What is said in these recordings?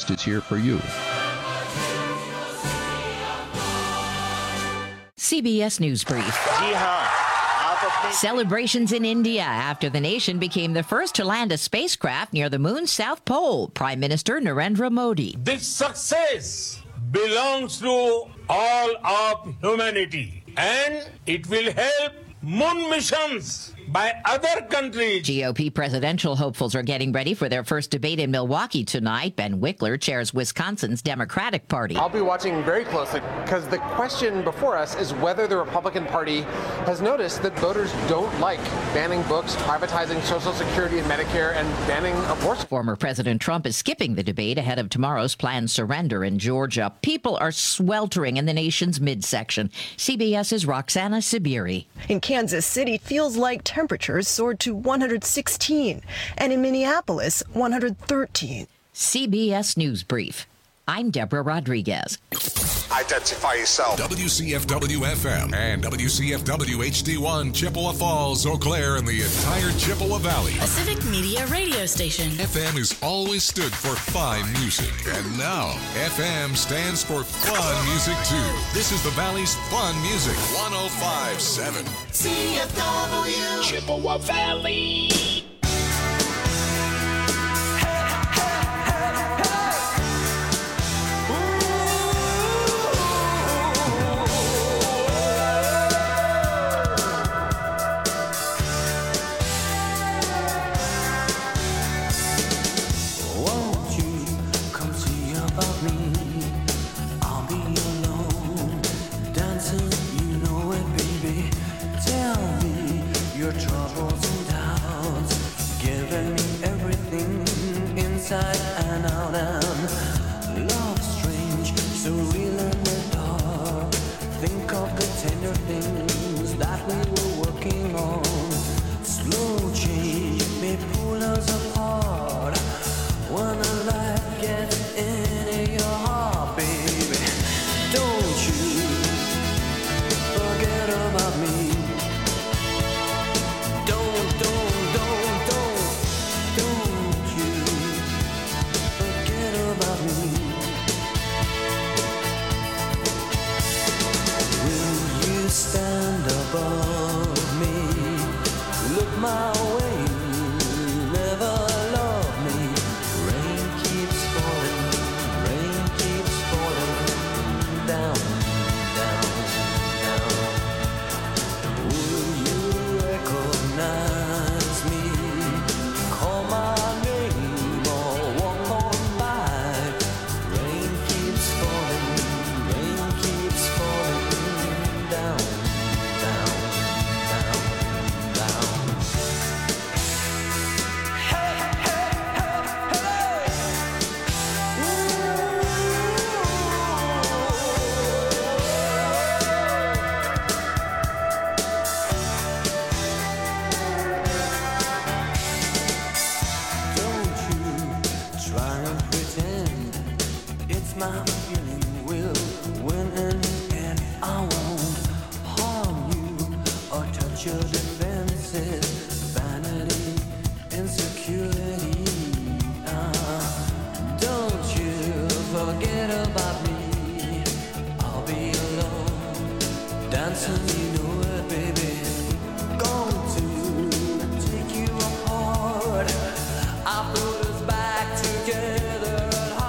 Next is here for you. CBS News Brief. Celebrations in India after the nation became the first to land a spacecraft near the moon's south pole. Prime Minister Narendra Modi. This success belongs to all of humanity, and it will help moon missions by other countries. GOP presidential hopefuls are getting ready for their first debate in Milwaukee tonight. Ben Wickler chairs Wisconsin's Democratic Party. I'll be watching very closely because the question before us is whether the Republican Party has noticed that voters don't like banning books, privatizing Social Security and Medicare, and banning abortion. Former President Trump is skipping the debate ahead of tomorrow's planned surrender in Georgia. People are sweltering in the nation's midsection. CBS's Roxana Sabiri. In Kansas City, it feels like temperatures soared to 116, and in Minneapolis, 113. CBS News Brief. I'm Deborah Rodriguez. Identify yourself. WCFW-FM and WCFW-HD1, Chippewa Falls, Eau Claire, and the entire Chippewa Valley. A civic media radio station. FM has always stood for fine music, and now FM stands for fun music, too. This is the Valley's fun music, 105.7. CFW. Chippewa Valley. Inside and out, and love strange, so real in the dark. Think of the tender things that we were working on. Slow change may pull us apart. When a light gets into your heart, baby, don't you forget about me. Don't about me. Will you stand above me? Look my way, never love me. Rain keeps falling down, down, down. Will you recognize me? Call my name or walk on. Rain keeps falling down, down, down, down. Hey, hey, hey, hey. Don't you try and pretend it's my feeling will win in the end. I won't harm you or touch your defenses. Vanity, insecurity. Don't you forget about me. I'll be alone, dancing, you know it, baby. Going to take you apart. I put us back together.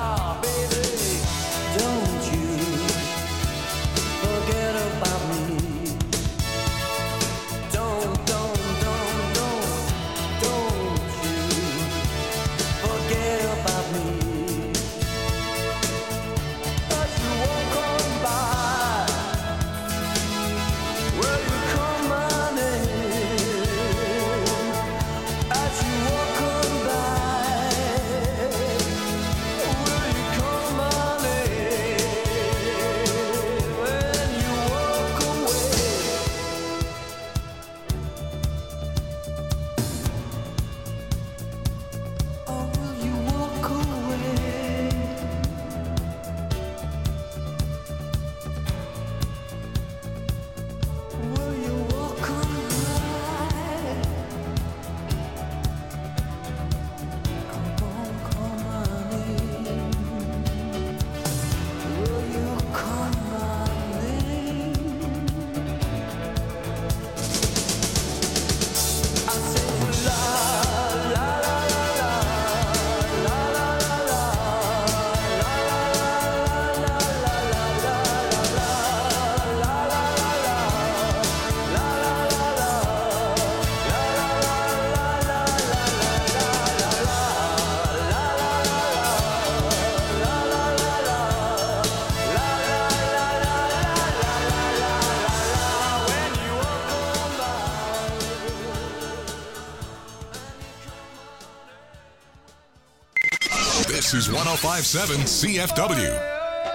Don't you forget about me. Don't you forget about me. But you won't come by. This is 105.7 CFW.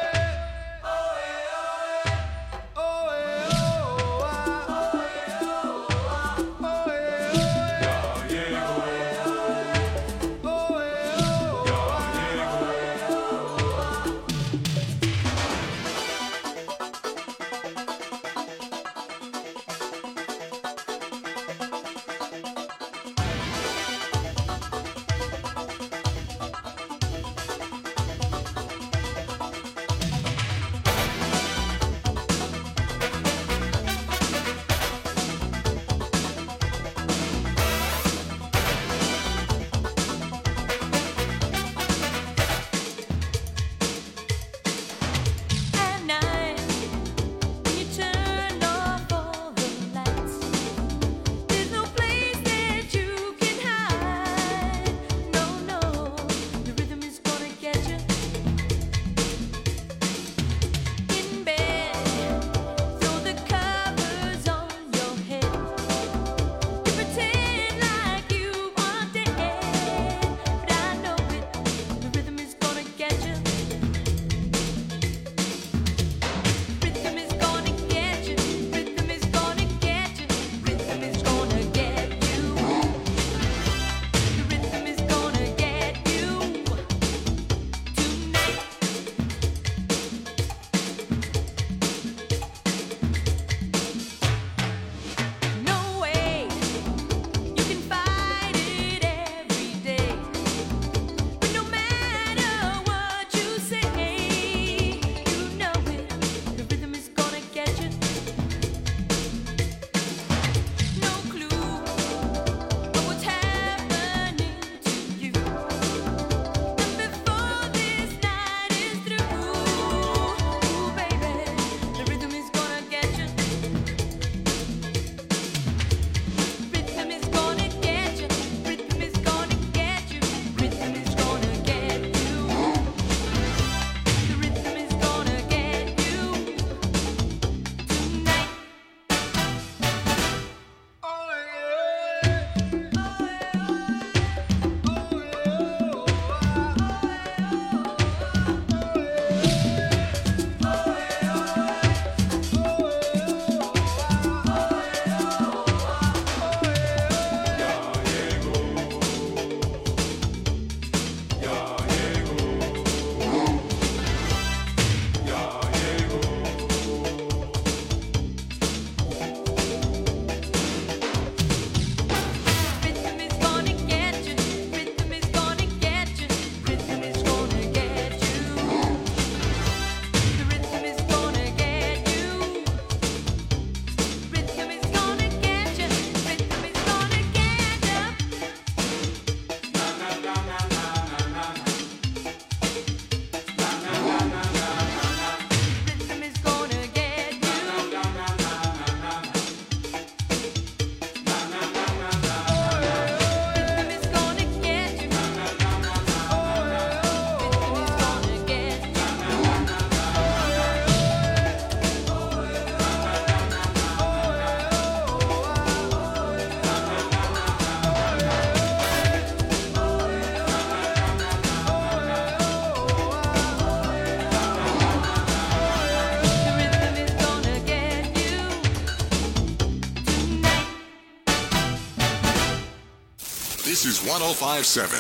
This is 105.7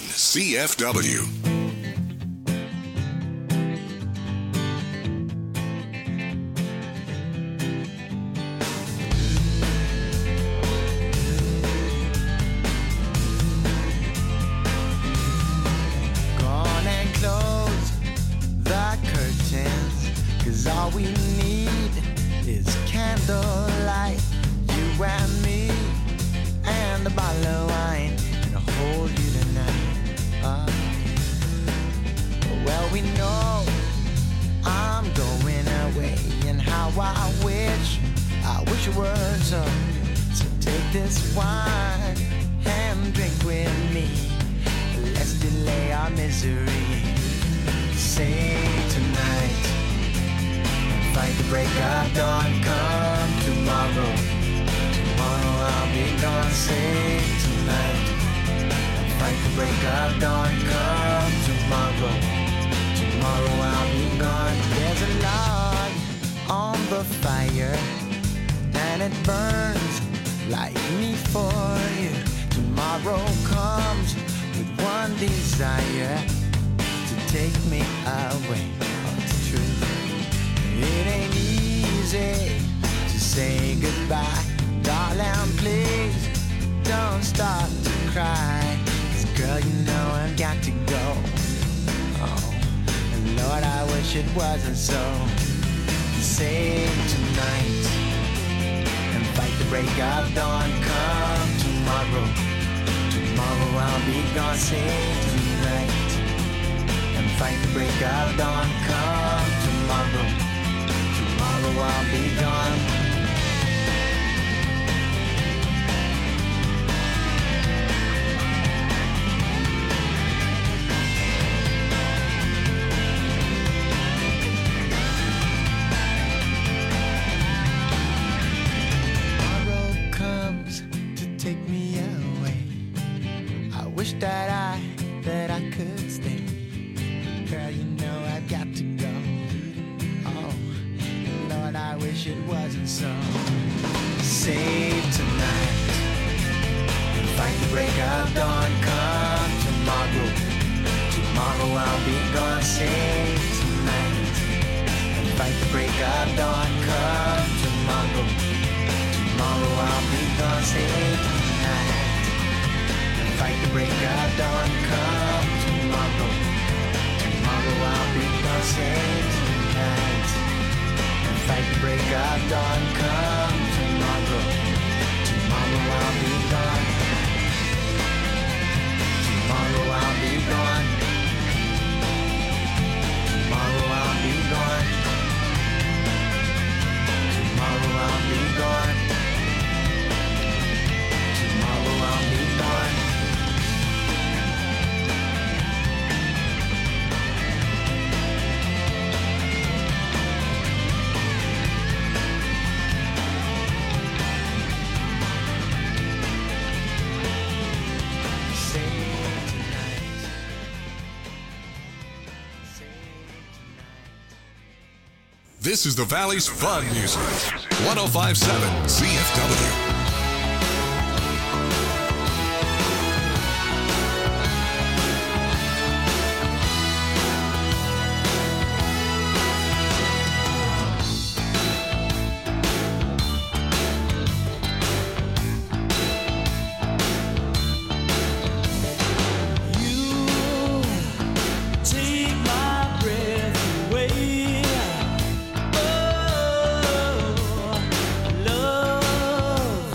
CFW. All we need is candlelight, you and me, and a bottle of wine, and I'll hold you tonight. Well, we know I'm going away, and how I wish it were so. So take this wine and drink with me. Let's delay our misery. Say tonight. Fight the break of dawn, come tomorrow. Tomorrow I'll be gone, say tonight. Fight the break of dawn, come tomorrow. a fire, and it burns like me for you. Tomorrow comes with one desire, to take me away. Oh, it's true. It ain't easy to say goodbye. Darling, please don't start to cry. 'Cause girl, you know I've got to go. Oh, and Lord, I wish it wasn't so. Save tonight and fight the break of dawn. Come tomorrow, tomorrow I'll be gone. Save tonight and fight the break of dawn. Come tomorrow, tomorrow I'll be gone. That I could stay. Girl, you know I've got to go. Oh, Lord, I wish it wasn't so. Save tonight and fight the break of dawn. Come tomorrow, tomorrow I'll be gone. Save tonight and fight the break of dawn. Come tomorrow, tomorrow I'll be gone. Save tonight. Fight the break of dawn, come tomorrow. Tomorrow I'll be gone, save tonight. Fight the break of dawn, come tomorrow. Tomorrow I'll be gone. Tomorrow I'll be gone. Tomorrow I'll be gone. Tomorrow I'll be gone. Tomorrow I'll be gone. This is the Valley's Fun Music. 105.7 CFW. Love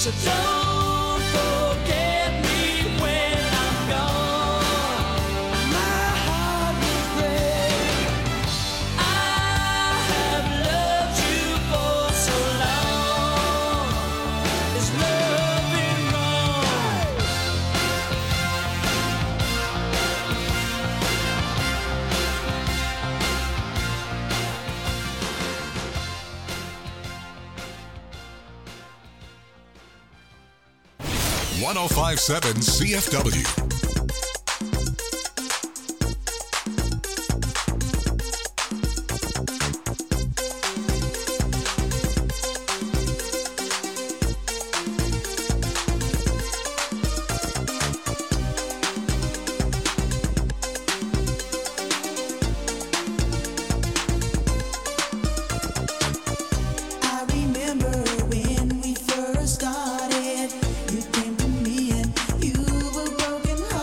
So don't forget me when I'm gone. My heart will break. I have loved you for so long. Is loving wrong? 1057 CFW. I remember when we first started. You came to me and you were broken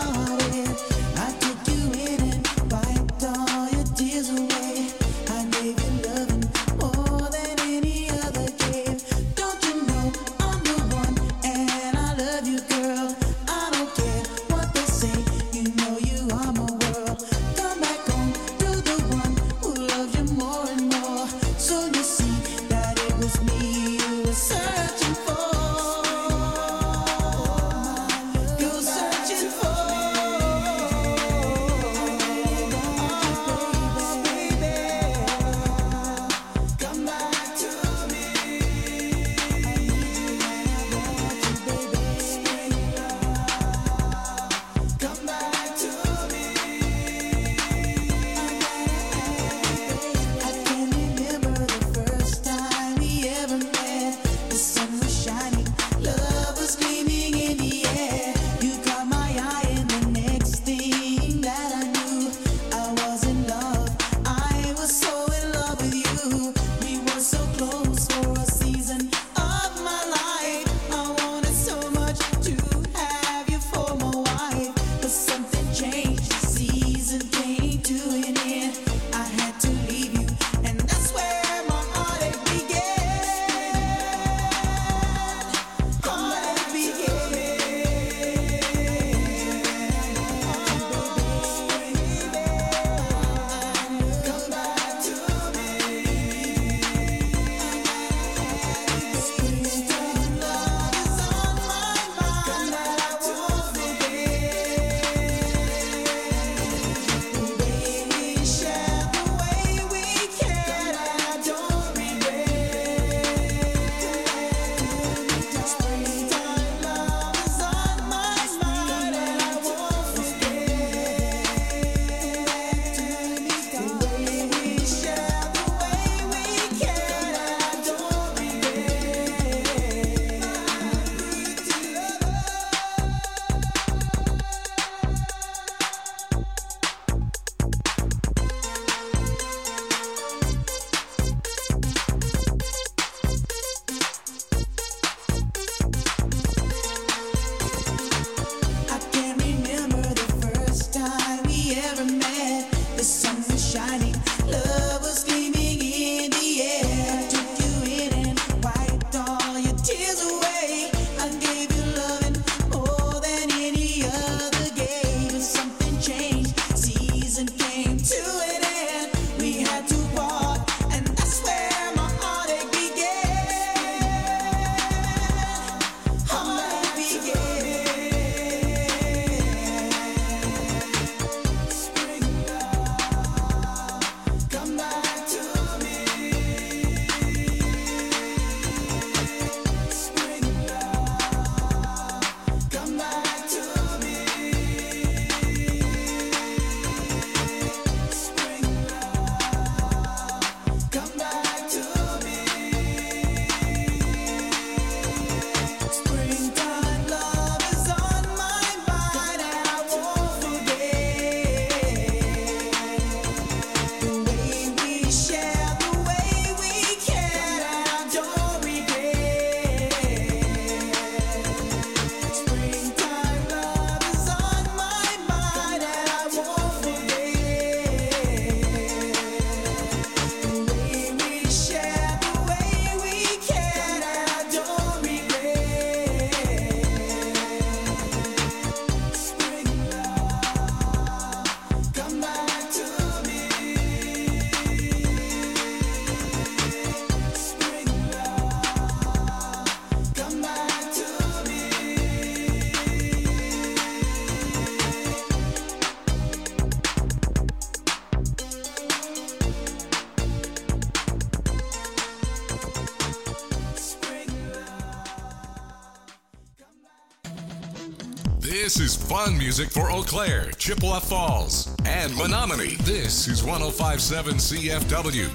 This is fun music for Eau Claire, Chippewa Falls, and Menominee. This is 105.7 CFW.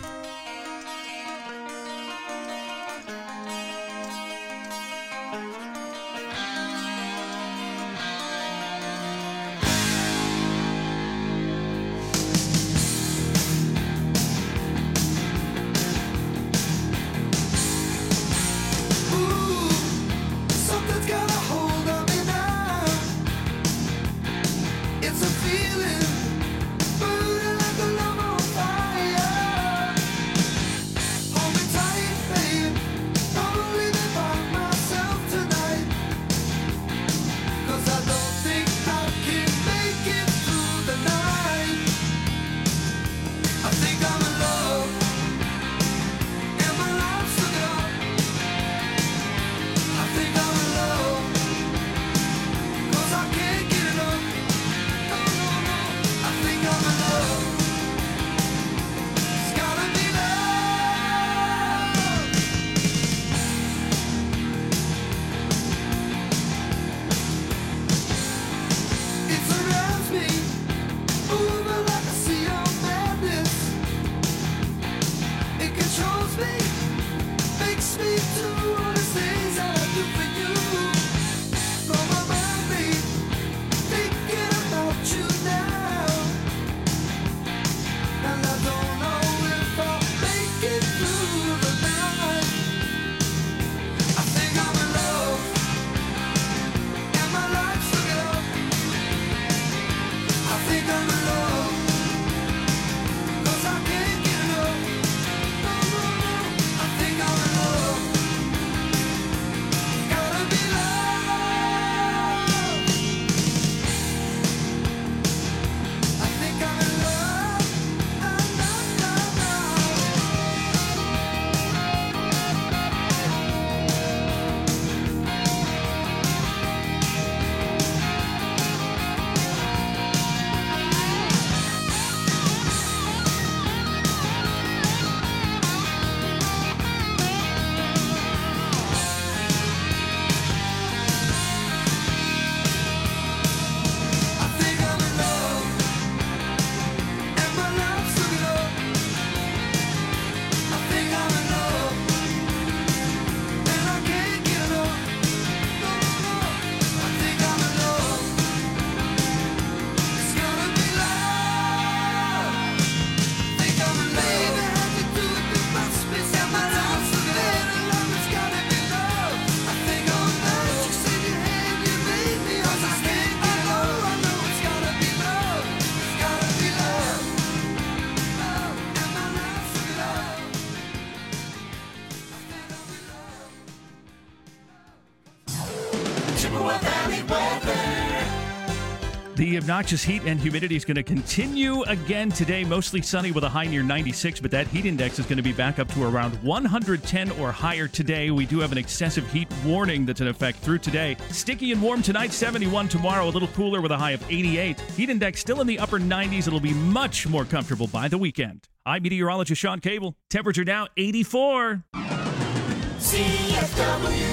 The obnoxious heat and humidity is going to continue again today. Mostly sunny with a high near 96, but that heat index is going to be back up to around 110 or higher today. We do have an excessive heat warning that's in effect through today. Sticky and warm tonight, 71 tomorrow, a little cooler with a high of 88. Heat index still in the upper 90s. It'll be much more comfortable by the weekend. I'm meteorologist Sean Cable. Temperature now 84. CFW.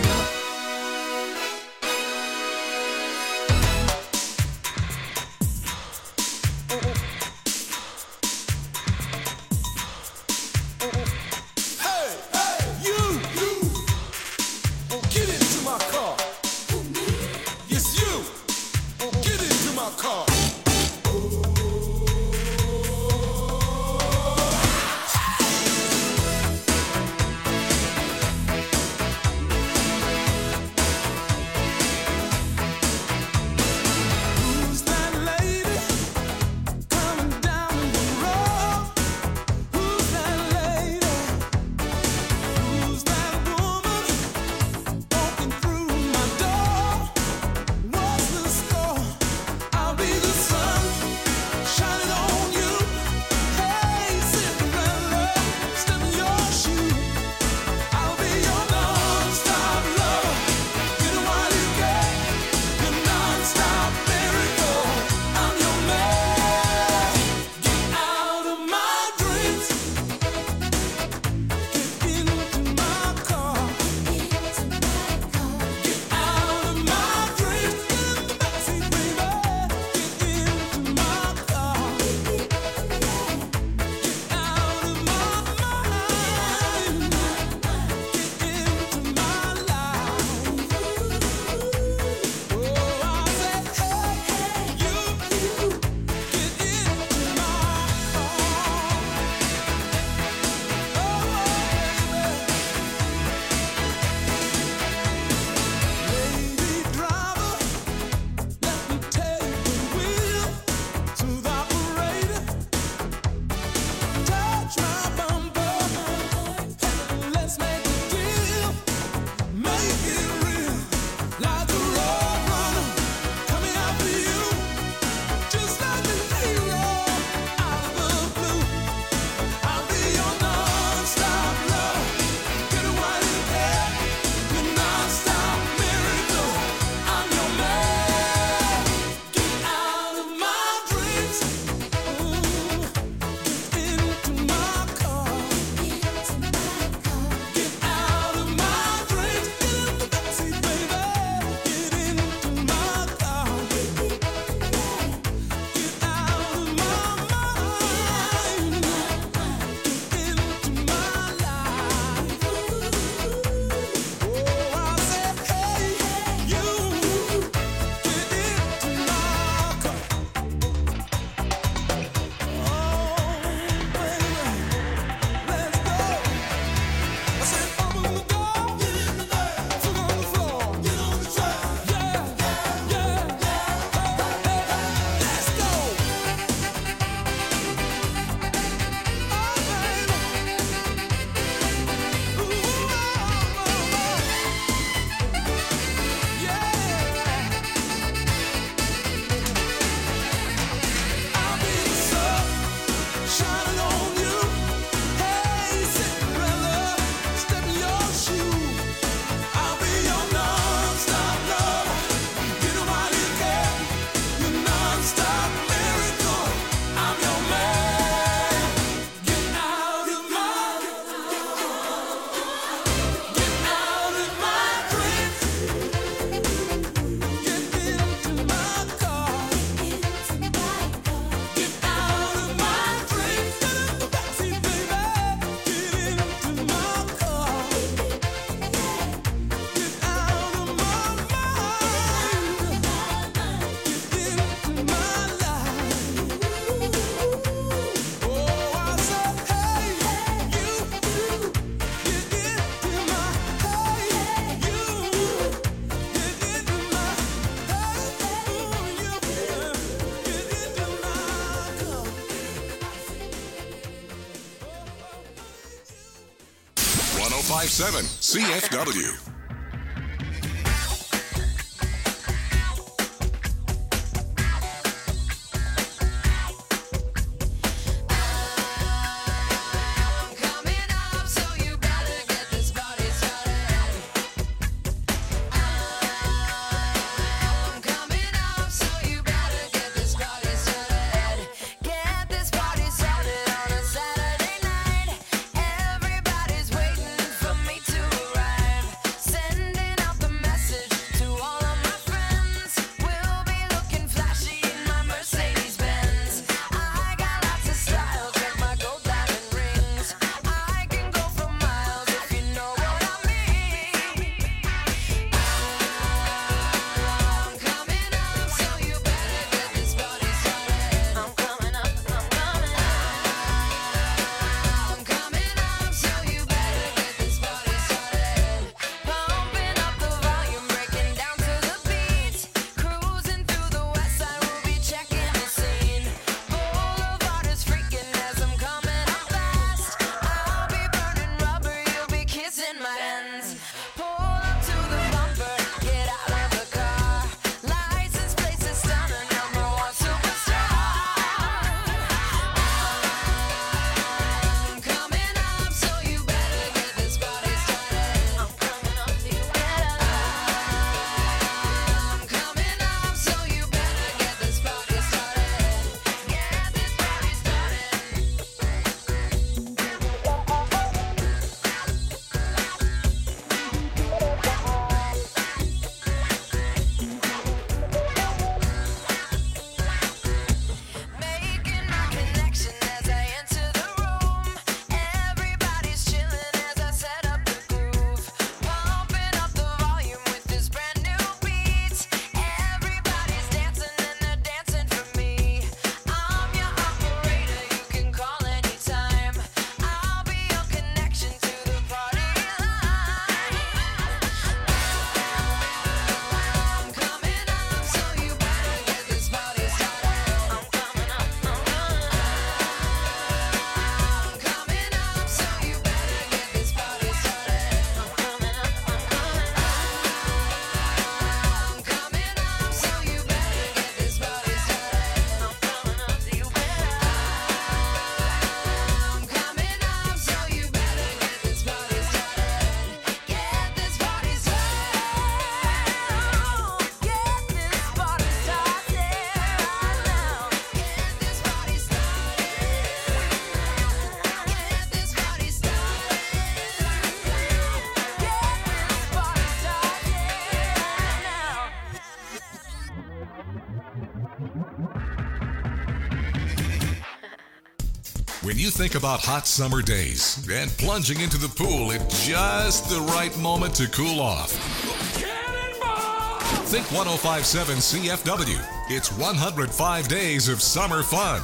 1057 CFW. When you think about hot summer days and plunging into the pool at just the right moment to cool off, think 1057 CFW. It's 105 days of summer fun.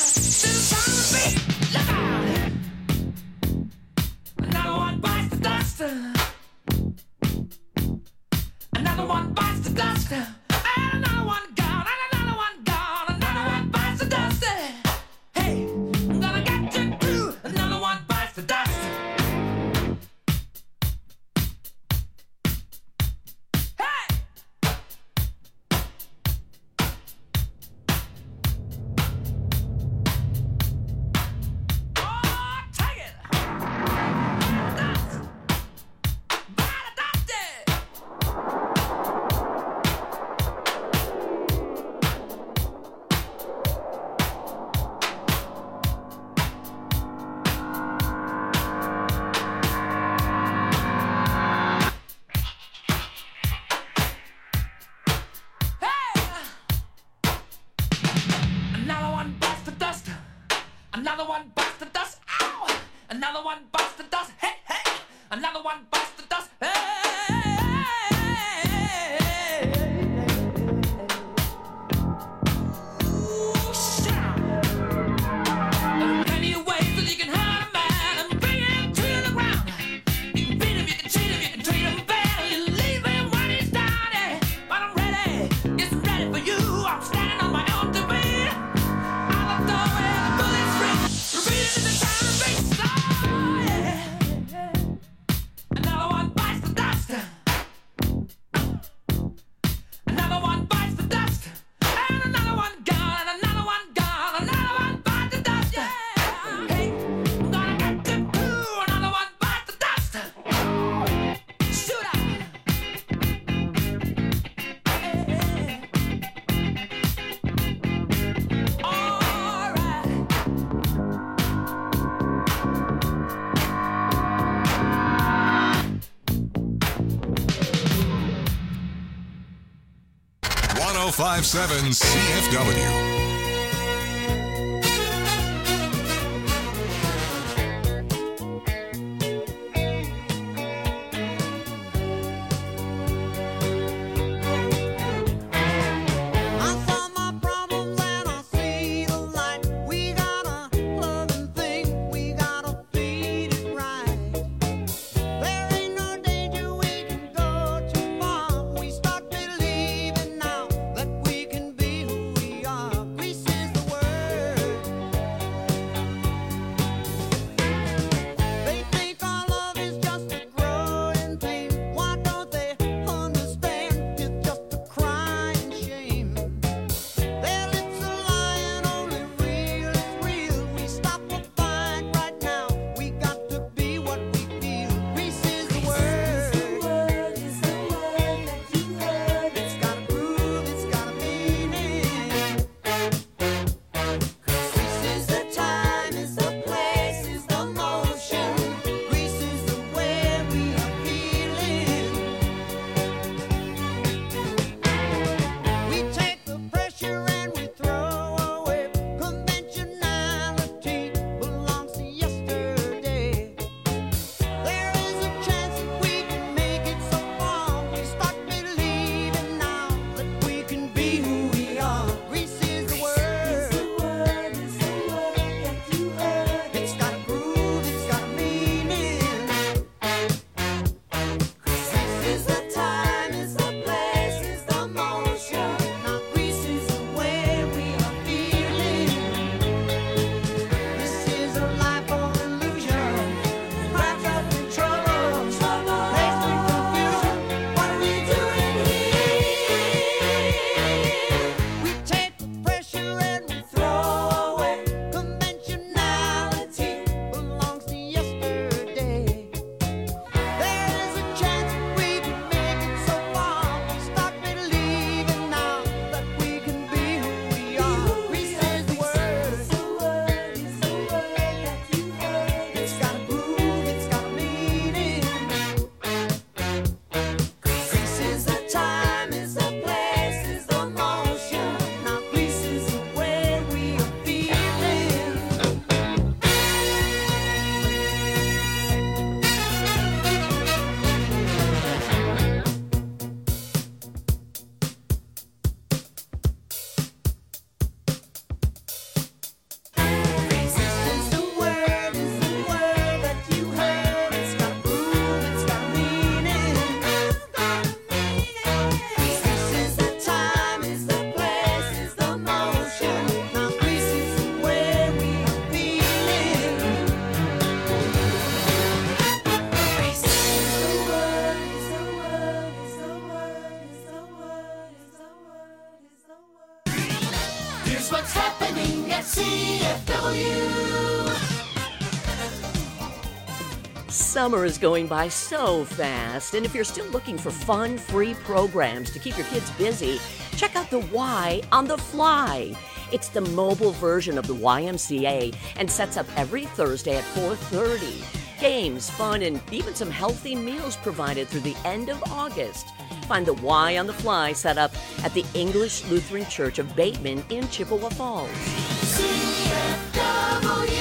Another one bites the dust. Another one bites the dust. Ow! Another one bites the dust. Hey, hey! Another one bites the dust. Hey! .105.7 CFW. What's happening at CFW? Summer is going by so fast, and if you're still looking for fun, free programs to keep your kids busy, check out the Y on the Fly. It's the mobile version of the YMCA and sets up every Thursday at 4:30. Games, fun, and even some healthy meals provided through the end of August. Find the Y on the Fly set up at the English Lutheran Church of Bateman in Chippewa Falls. CFW.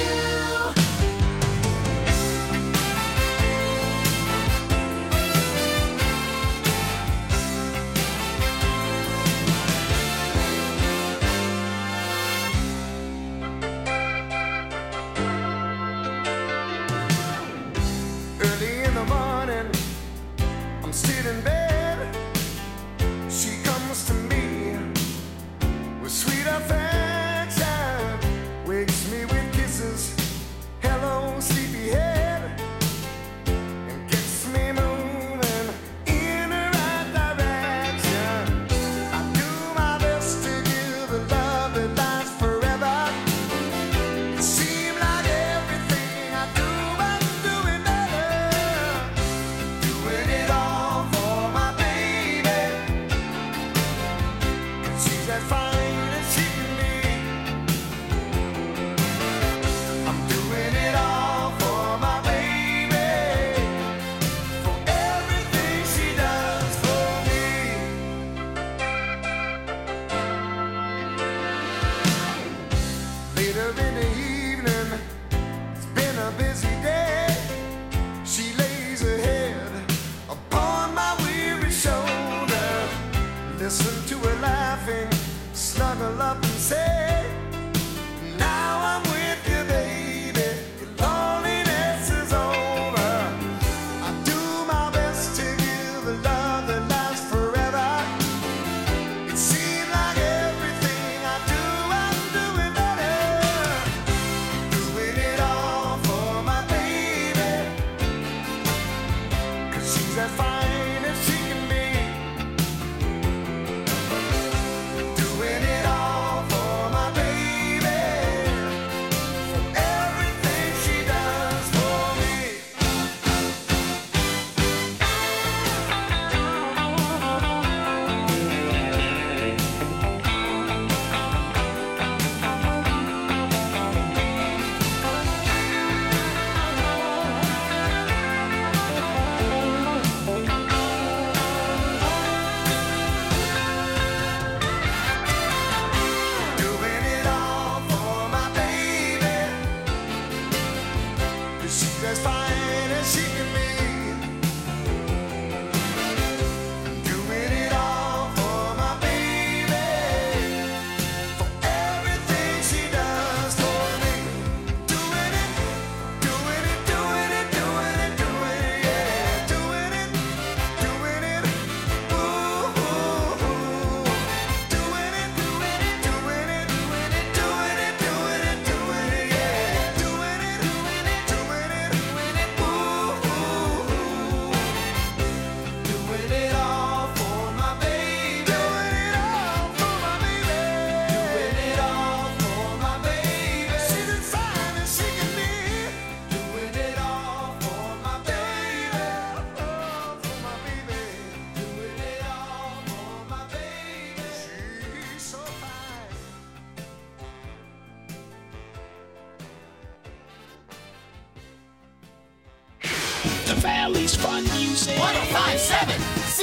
Valley's Fun Music. 105.7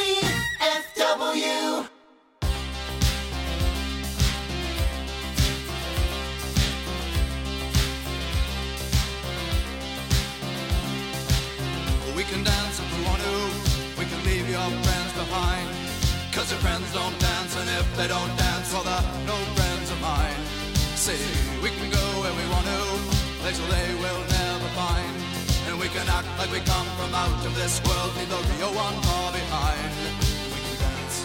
CFW. We can dance if we want to. We can leave your friends behind. Cause your friends don't dance, and if they don't dance, well, they're no friends of mine. See, we can go where we want to, places they will never find. And we can act like we come from out of this world, leave the real one far behind. We can dance.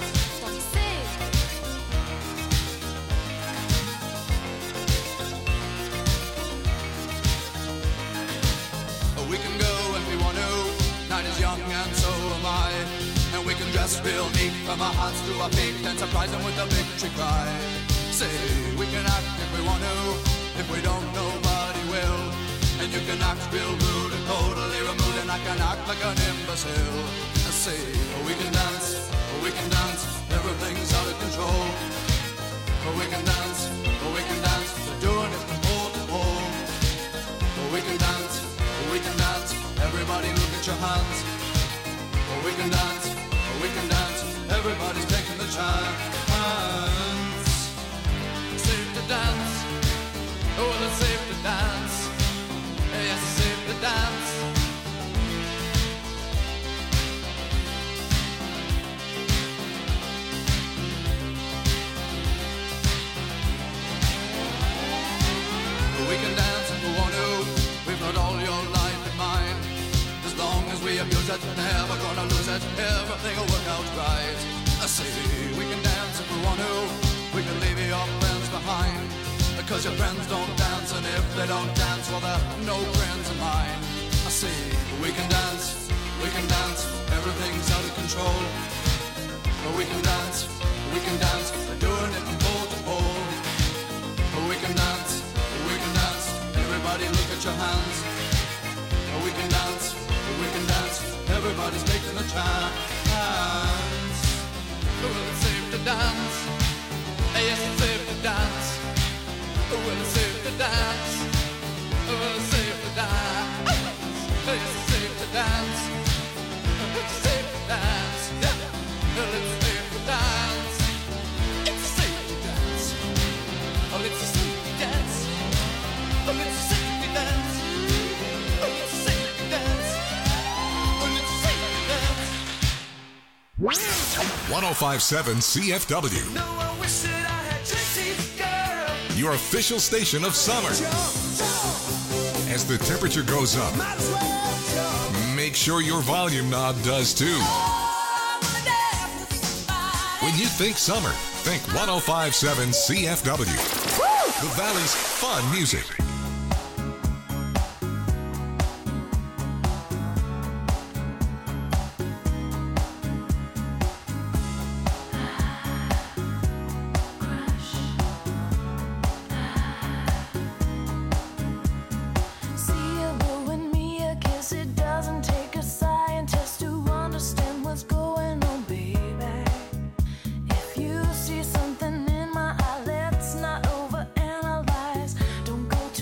We can go if we want to. Night is young and so am I. And we can dress real neat from our hearts to our feet and surprise them with a victory cry. Say, we can act if we want to. If we don't, nobody will. And you can act real rude and totally removed, and I can act like an imbecile. I say, we can dance, everything's out of control. We can dance, we're doing it from pole to pole. We can dance, everybody look at your hands. We can dance, everybody's taking the chance. Safe to dance, oh, it's safe to dance. Yes, it's safe to dance. We can dance if we want to. We've got all your life in mind. As long as we abuse it, never gonna lose it. Everything will work out right. I say we can dance if we want to. We can leave your friends behind. Because your friends don't dance, and if they don't dance, well, they're no friends of mine. I say we can dance, everything's out of control. We can dance, we're doing it from pole to pole. We can dance, everybody look at your hands. We can dance, everybody's taking a chance. Well, it's safe to dance, yes, it's safe to dance. Well, it's safe to dance, well, it's safe to dance. Yes, it's safe to dance, it's safe to dance. Yeah. Well, it's safe to dance, it's safe to dance. Oh, it's safe to dance, oh, it's safe to dance. Oh, it's safe to dance, oh, it's safe to dance. 105.7 CFW. No, I wish that I had Trixie, girl. Your official station of summer. As the temperature goes up, make sure your volume knob does too. When you think summer, think 105.7 CFW. The Valley's fun music. Something in my eye, let's not overanalyze. Don't go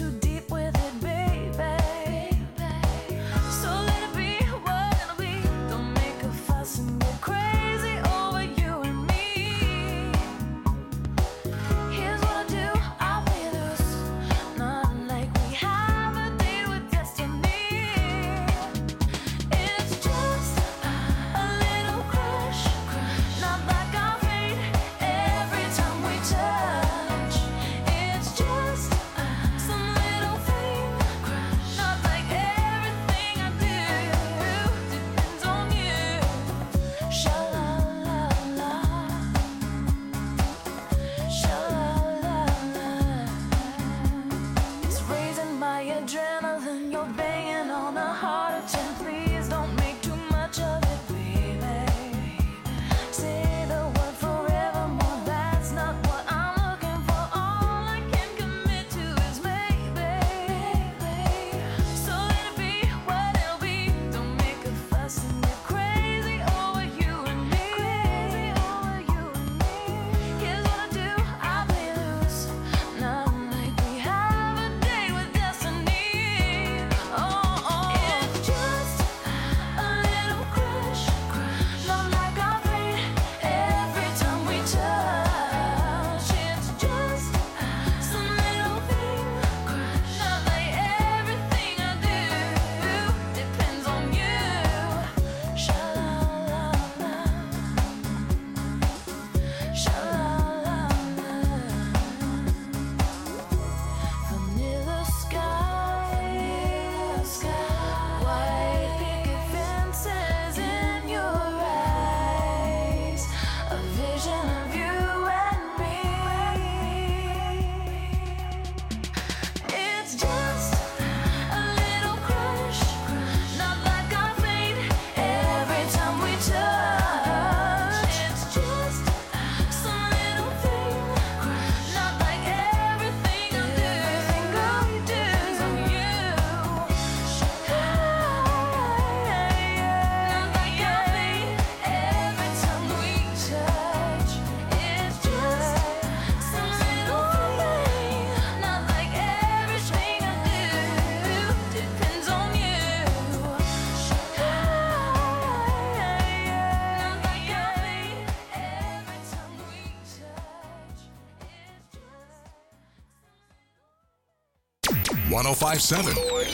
1057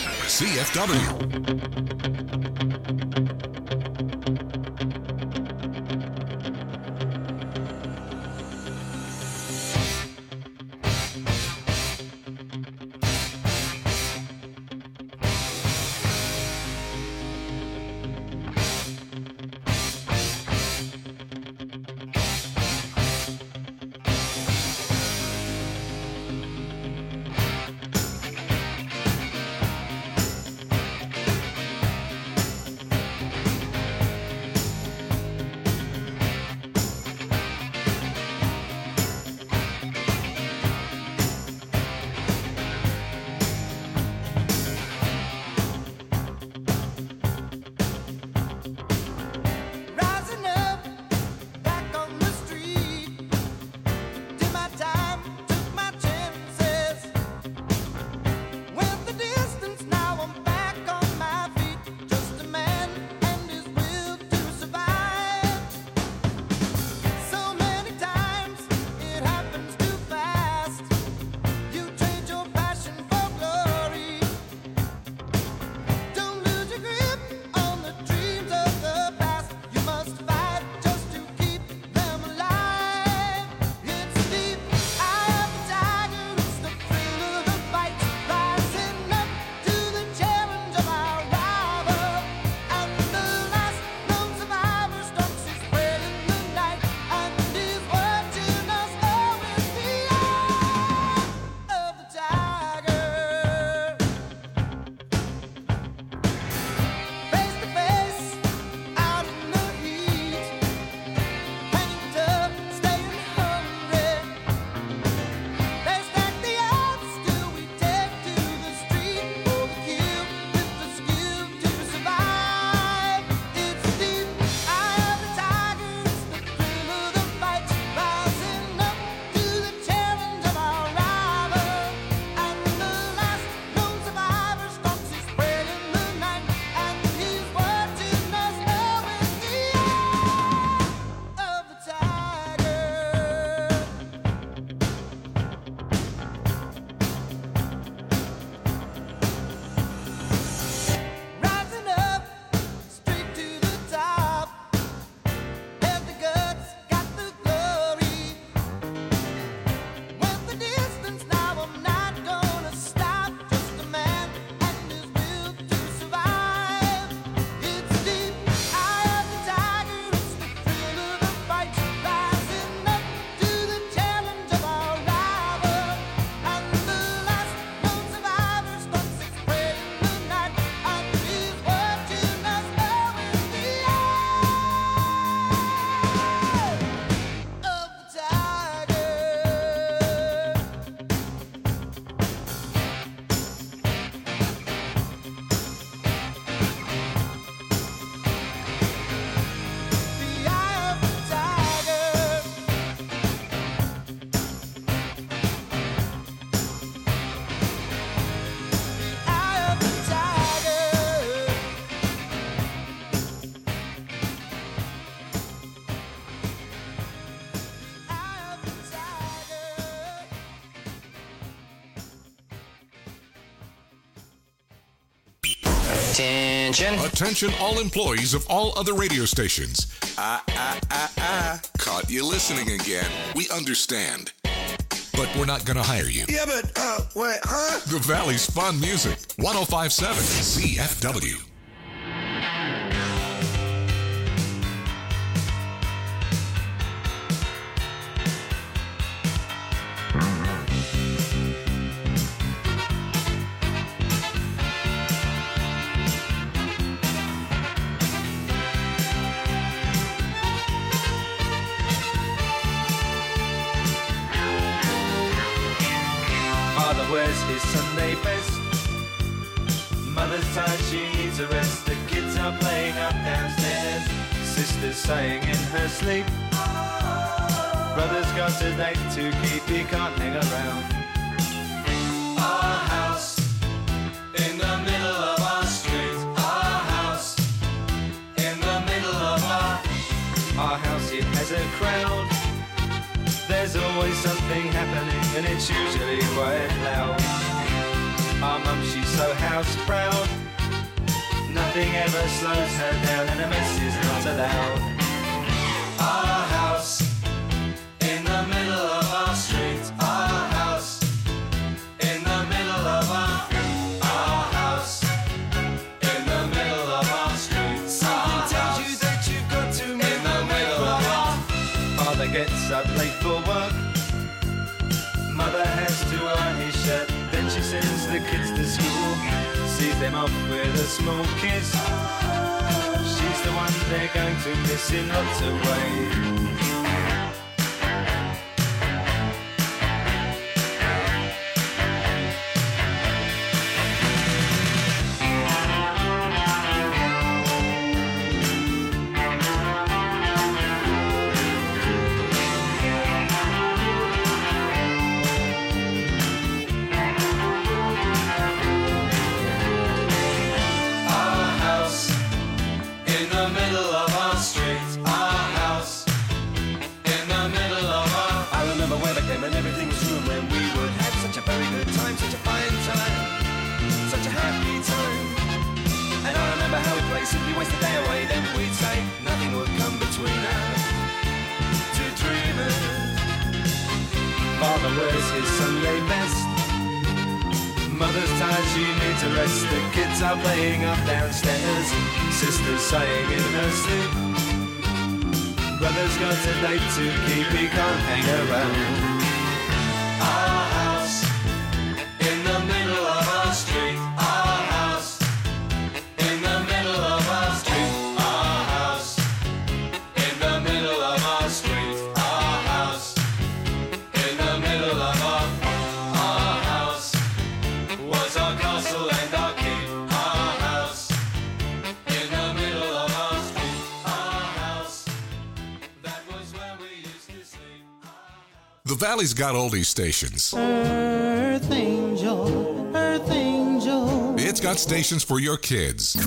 CFW. Attention all employees of all other radio stations. Caught you listening again. We understand. But we're not going to hire you. Yeah, but, wait, huh? The Valley's Fun Music. 1057 CFW. Wears his Sunday best. Mother's tired, she needs a rest. The kids are playing up downstairs. Sister's sighing in her sleep. Brother's got a date to keep, he can't hang around. Our house in the middle of our street. Our house in the middle of our house, it has a crowd. There's always something happening and it's usually quite loud. Our mum, she's so house proud. Nothing ever slows her down, and a mess is not allowed. Our house in the middle of our street. Our house in the middle of our house in the middle of our street. Something tells you that you've got to in the middle of our. Father gets up late for work. Mother has to iron his shirt. Then she sends the kids to school. Sees them off with a small kiss. She's the one they're going to miss in lots of ways. Simply waste the day away, then we'd say nothing would come between us. Two dreamers. Father wears his Sunday best. Mother's tired, she needs a rest. The kids are playing up downstairs. Sister's sighing in her sleep. Brother's got a date to keep, he can't hang around. Our house in the middle of our street. Our house in the middle of our street. Our house in the middle of our street. Our house in the middle of our house was our castle and our keep. Our house in the middle of our street. Our house, that was where we used to sleep. The Valley's got oldie stations. Earth Angel, Earth Angel. It's got stations for your kids.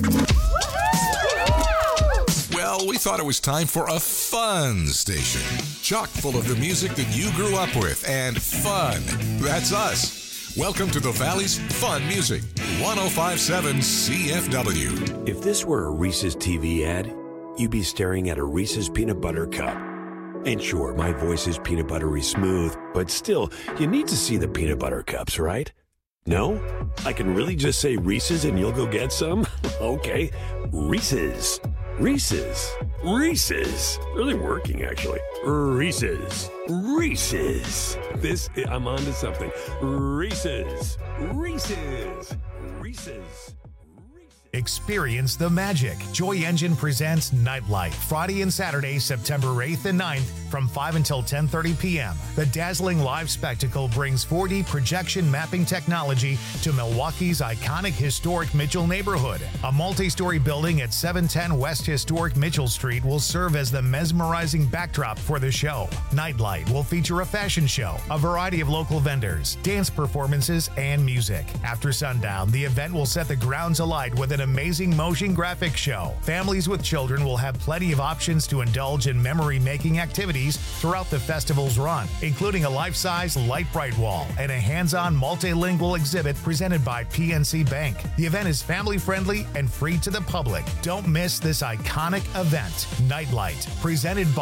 Well, we thought it was time for a fun station. Chock full of the music that you grew up with and fun. That's us. Welcome to the Valley's Fun Music, 105.7 CFW. If this were a Reese's TV ad, you'd be staring at a Reese's peanut butter cup. And sure, my voice is peanut buttery smooth, but still, you need to see the peanut butter cups, right? No? I can really just say Reese's and you'll go get some? Okay, Reese's. Reese's. Reese's. Really working, actually. Reese's. Reese's. I'm on to something. Reese's. Reese's. Reese's. Experience the magic. Joy Engine presents Nightlight, Friday and Saturday, September 8th and 9th from 5 until 10:30 p.m. The dazzling live spectacle brings 4D projection mapping technology to Milwaukee's iconic historic Mitchell neighborhood. A multi-story building at 710 West Historic Mitchell Street will serve as the mesmerizing backdrop for the show. Nightlight will feature a fashion show, a variety of local vendors, dance performances, and music. After sundown, the event will set the grounds alight with an amazing motion graphics show. Families with children will have plenty of options to indulge in memory-making activities throughout the festival's run, including a life-size light bright wall and a hands-on multilingual exhibit presented by PNC Bank. The event is family-friendly and free to the public. Don't miss this iconic event. Nightlight, presented by